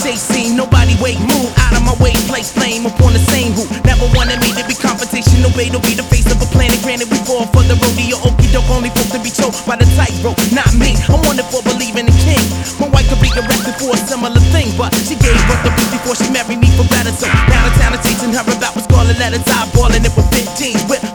chase scene. Nobody wait, move out of my way, place flame upon the same route. Never wanted me to be confrontation, obey to be the face of a planet. Granted, we fall for the rodeo, okie doke, only folks to be choked by the tightrope. Not me, I'm wanted for believing in king. My wife could be arrested for a similar thing, but she gave birth to me before she married me for better. So down to town and teaching her about what scarlet letters, eyeballing it with 15s. Whip